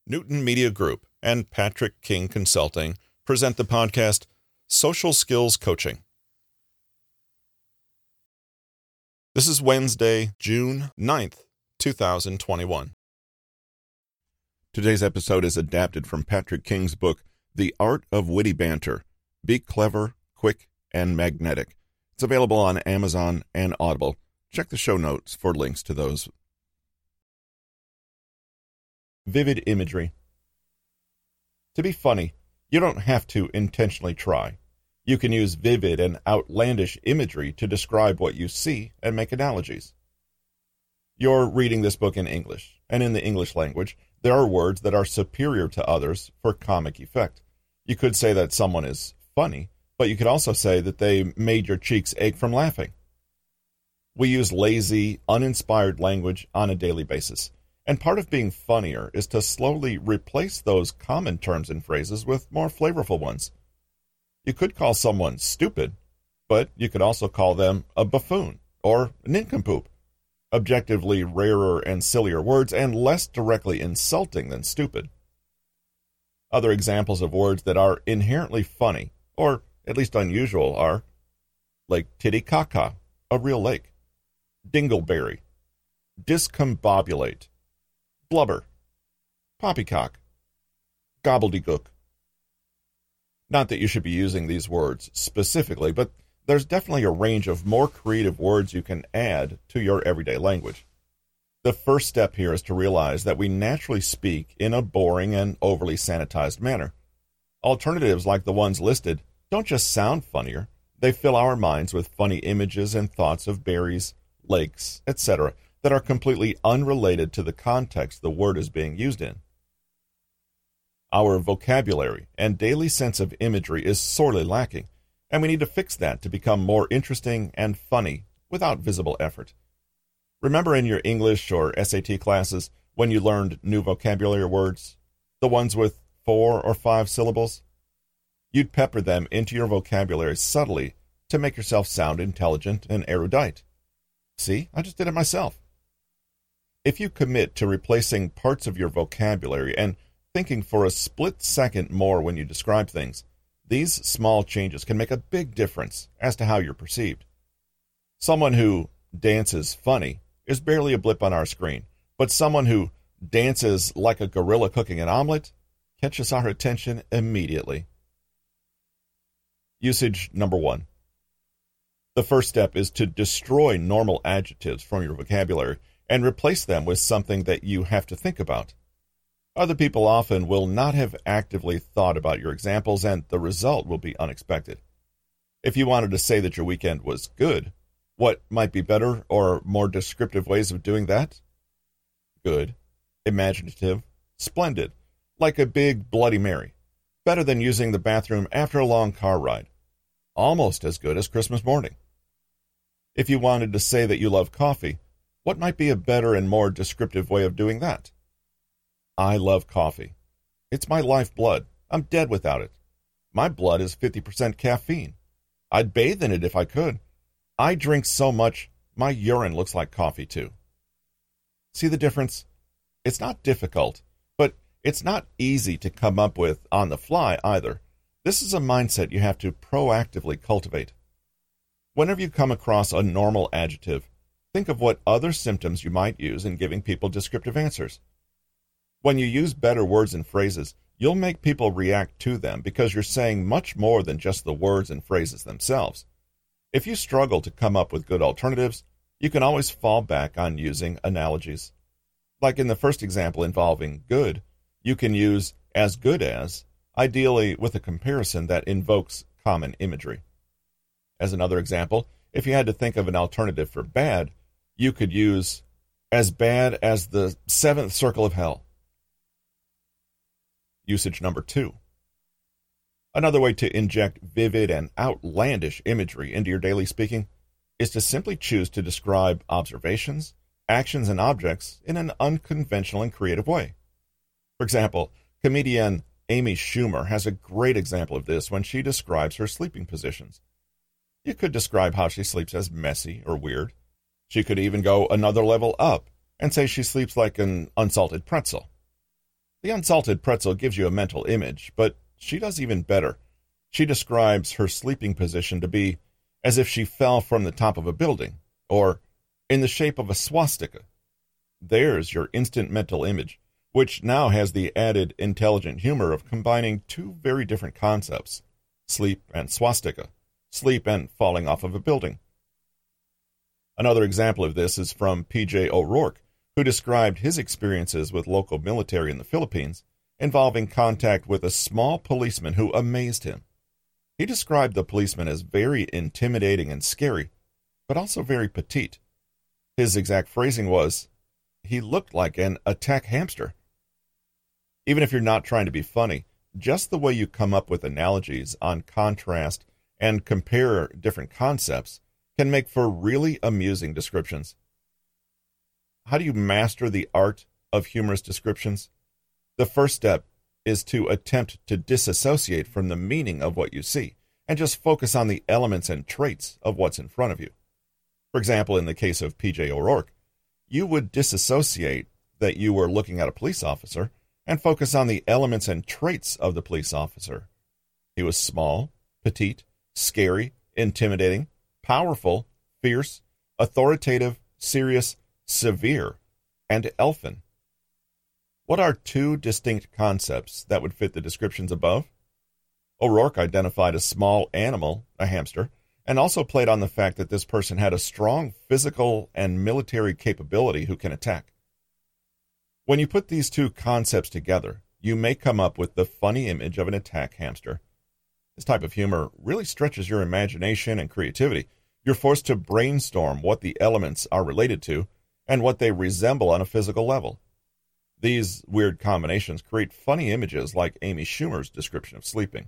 Newton Media Group and Patrick King Consulting present the podcast Social Skills Coaching. This is Wednesday, June 9th, 2021. Today's episode is adapted from Patrick King's book, The Art of Witty Banter. Be clever, quick, and magnetic. It's available on Amazon and Audible. Check the show notes for links to those. Vivid imagery. To be funny, you don't have to intentionally try. You can use vivid and outlandish imagery to describe what you see and make analogies. You're reading this book in English, and in the English language, there are words that are superior to others for comic effect. You could say that someone is funny, but you could also say that they made your cheeks ache from laughing. We use lazy, uninspired language on a daily basis. And part of being funnier is to slowly replace those common terms and phrases with more flavorful ones. You could call someone stupid, but you could also call them a buffoon or a nincompoop. Objectively rarer and sillier words and less directly insulting than stupid. Other examples of words that are inherently funny, or at least unusual, are Lake Titicaca, a real lake, dingleberry, discombobulate, blubber, poppycock, gobbledygook. Not that you should be using these words specifically, but there's definitely a range of more creative words you can add to your everyday language. The first step here is to realize that we naturally speak in a boring and overly sanitized manner. Alternatives like the ones listed don't just sound funnier, they fill our minds with funny images and thoughts of berries, lakes, etc., that are completely unrelated to the context the word is being used in. Our vocabulary and daily sense of imagery is sorely lacking, and we need to fix that to become more interesting and funny without visible effort. Remember in your English or SAT classes when you learned new vocabulary words, the ones with 4 or 5 syllables? You'd pepper them into your vocabulary subtly to make yourself sound intelligent and erudite. See, I just did it myself. If you commit to replacing parts of your vocabulary and thinking for a split second more when you describe things, these small changes can make a big difference as to how you're perceived. Someone who dances funny is barely a blip on our screen, but someone who dances like a gorilla cooking an omelet catches our attention immediately. Usage number 1. The first step is to destroy normal adjectives from your vocabulary and replace them with something that you have to think about. Other people often will not have actively thought about your examples, and the result will be unexpected. If you wanted to say that your weekend was good, what might be better or more descriptive ways of doing that? Good, imaginative, splendid, like a big Bloody Mary. Better than using the bathroom after a long car ride. Almost as good as Christmas morning. If you wanted to say that you love coffee, what might be a better and more descriptive way of doing that? I love coffee. It's my lifeblood. I'm dead without it. My blood is 50% caffeine. I'd bathe in it if I could. I drink so much, my urine looks like coffee too. See the difference? It's not difficult, but it's not easy to come up with on the fly either. This is a mindset you have to proactively cultivate. Whenever you come across a normal adjective, think of what other symptoms you might use in giving people descriptive answers. When you use better words and phrases, you'll make people react to them because you're saying much more than just the words and phrases themselves. If you struggle to come up with good alternatives, you can always fall back on using analogies. Like in the first example involving good, you can use as good as, ideally with a comparison that invokes common imagery. As another example, if you had to think of an alternative for bad, you could use as bad as the 7th circle of hell. Usage number 2. Another way to inject vivid and outlandish imagery into your daily speaking is to simply choose to describe observations, actions, and objects in an unconventional and creative way. For example, comedian Amy Schumer has a great example of this when she describes her sleeping positions. You could describe how she sleeps as messy or weird. She could even go another level up and say she sleeps like an unsalted pretzel. The unsalted pretzel gives you a mental image, but she does even better. She describes her sleeping position to be as if she fell from the top of a building, or in the shape of a swastika. There's your instant mental image, which now has the added intelligent humor of combining two very different concepts, sleep and swastika, sleep and falling off of a building. Another example of this is from P.J. O'Rourke, who described his experiences with local military in the Philippines involving contact with a small policeman who amazed him. He described the policeman as very intimidating and scary, but also very petite. His exact phrasing was, "He looked like an attack hamster." Even if you're not trying to be funny, just the way you come up with analogies on contrast and compare different concepts can make for really amusing descriptions. How do you master the art of humorous descriptions? The first step is to attempt to disassociate from the meaning of what you see and just focus on the elements and traits of what's in front of you. For example, in the case of P.J. O'Rourke, you would disassociate that you were looking at a police officer and focus on the elements and traits of the police officer. He was small, petite, scary, intimidating, powerful, fierce, authoritative, serious, severe, and elfin. What are two distinct concepts that would fit the descriptions above? O'Rourke identified a small animal, a hamster, and also played on the fact that this person had a strong physical and military capability who can attack. When you put these two concepts together, you may come up with the funny image of an attack hamster. This type of humor really stretches your imagination and creativity. You're forced to brainstorm what the elements are related to and what they resemble on a physical level. These weird combinations create funny images like Amy Schumer's description of sleeping.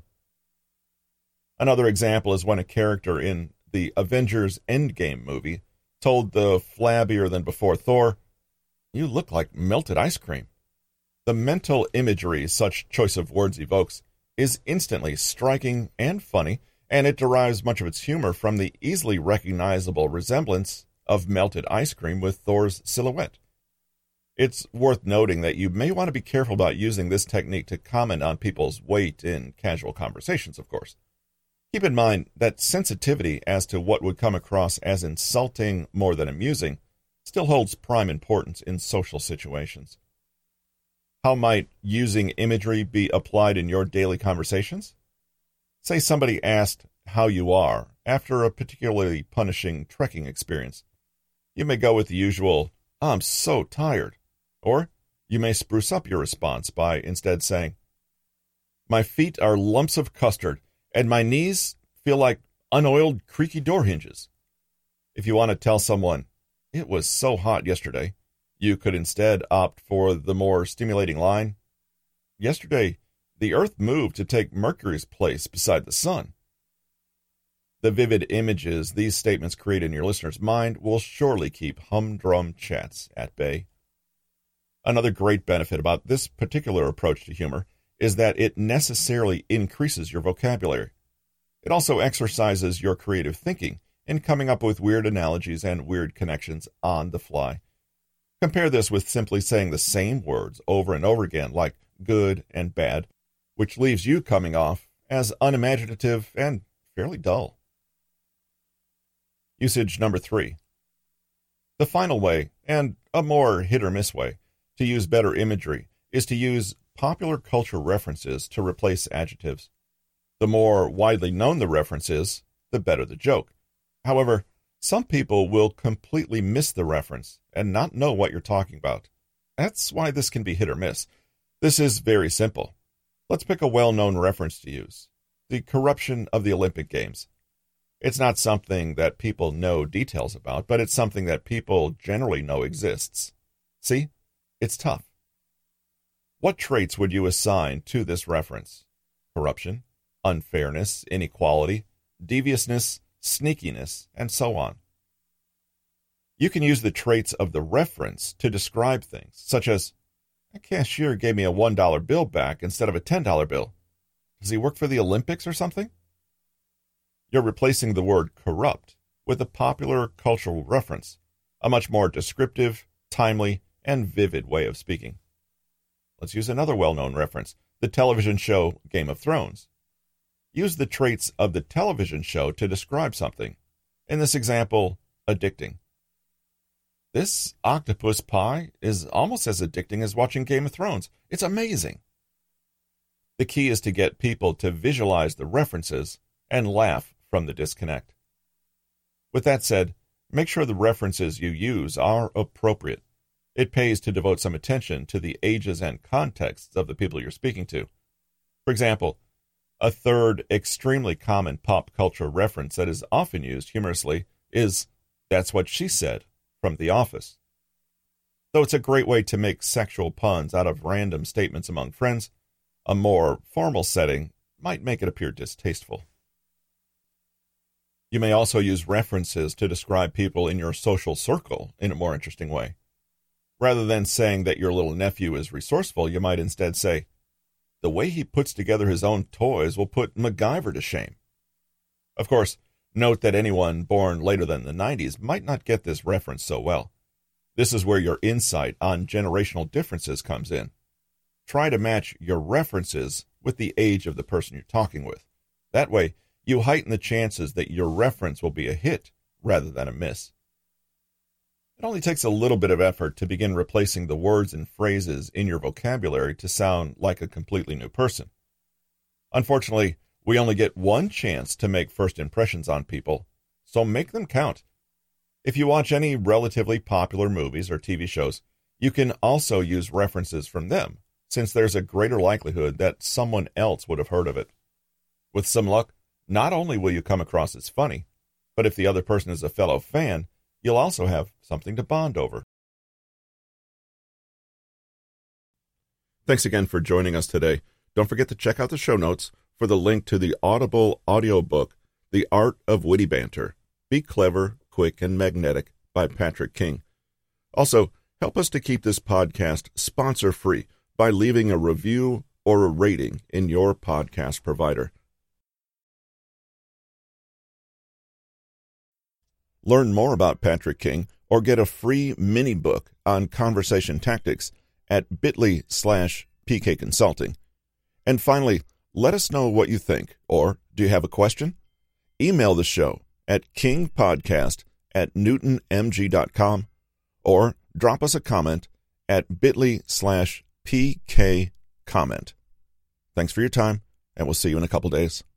Another example is when a character in the Avengers Endgame movie told the flabbier-than-before Thor, "You look like melted ice cream." The mental imagery such choice of words evokes is instantly striking and funny, and it derives much of its humor from the easily recognizable resemblance of melted ice cream with Thor's silhouette. It's worth noting that you may want to be careful about using this technique to comment on people's weight in casual conversations, of course. Keep in mind that sensitivity as to what would come across as insulting more than amusing still holds prime importance in social situations. How might using imagery be applied in your daily conversations? Say somebody asked how you are after a particularly punishing trekking experience. You may go with the usual, "I'm so tired," or you may spruce up your response by instead saying, "My feet are lumps of custard, and my knees feel like unoiled creaky door hinges." If you want to tell someone, "It was so hot yesterday," you could instead opt for the more stimulating line, "Yesterday, the Earth moved to take Mercury's place beside the Sun." The vivid images these statements create in your listener's mind will surely keep humdrum chats at bay. Another great benefit about this particular approach to humor is that it necessarily increases your vocabulary. It also exercises your creative thinking in coming up with weird analogies and weird connections on the fly. Compare this with simply saying the same words over and over again, like good and bad, which leaves you coming off as unimaginative and fairly dull. Usage number 3. The final way, and a more hit-or-miss way, to use better imagery is to use popular culture references to replace adjectives. The more widely known the reference is, the better the joke. However, some people will completely miss the reference and not know what you're talking about. That's why this can be hit or miss. This is very simple. Let's pick a well-known reference to use. The corruption of the Olympic Games. It's not something that people know details about, but it's something that people generally know exists. See? It's tough. What traits would you assign to this reference? Corruption, unfairness, inequality, deviousness, sneakiness, and so on. You can use the traits of the reference to describe things, such as, "A cashier gave me a $1 bill back instead of a $10 bill. Does he work for the Olympics or something?" You're replacing the word corrupt with a popular cultural reference, a much more descriptive, timely, and vivid way of speaking. Let's use another well-known reference, the television show Game of Thrones. Use the traits of the television show to describe something. In this example, addicting. This octopus pie is almost as addicting as watching Game of Thrones. It's amazing. The key is to get people to visualize the references and laugh from the disconnect. With that said, make sure the references you use are appropriate. It pays to devote some attention to the ages and contexts of the people you're speaking to. For example, a third extremely common pop culture reference that is often used humorously is "That's what she said" from The Office. Though it's a great way to make sexual puns out of random statements among friends, a more formal setting might make it appear distasteful. You may also use references to describe people in your social circle in a more interesting way. Rather than saying that your little nephew is resourceful, you might instead say, "The way he puts together his own toys will put MacGyver to shame." Of course, note that anyone born later than the 90s might not get this reference so well. This is where your insight on generational differences comes in. Try to match your references with the age of the person you're talking with. That way, you heighten the chances that your reference will be a hit rather than a miss. It only takes a little bit of effort to begin replacing the words and phrases in your vocabulary to sound like a completely new person. Unfortunately, we only get one chance to make first impressions on people, so make them count. If you watch any relatively popular movies or TV shows, you can also use references from them, since there's a greater likelihood that someone else would have heard of it. With some luck, not only will you come across as funny, but if the other person is a fellow fan, you'll also have something to bond over. Thanks again for joining us today. Don't forget to check out the show notes for the link to the Audible audiobook, The Art of Witty Banter, Be Clever, Quick, and Magnetic by Patrick King. Also, help us to keep this podcast sponsor-free by leaving a review or a rating in your podcast provider. Learn more about Patrick King or get a free mini book on conversation tactics at bit.ly/PK Consulting. And finally, let us know what you think, or do you have a question? Email the show at kingpodcast@newtonmg.com or drop us a comment at bit.ly/PK comment. Thanks for your time, and we'll see you in a couple days.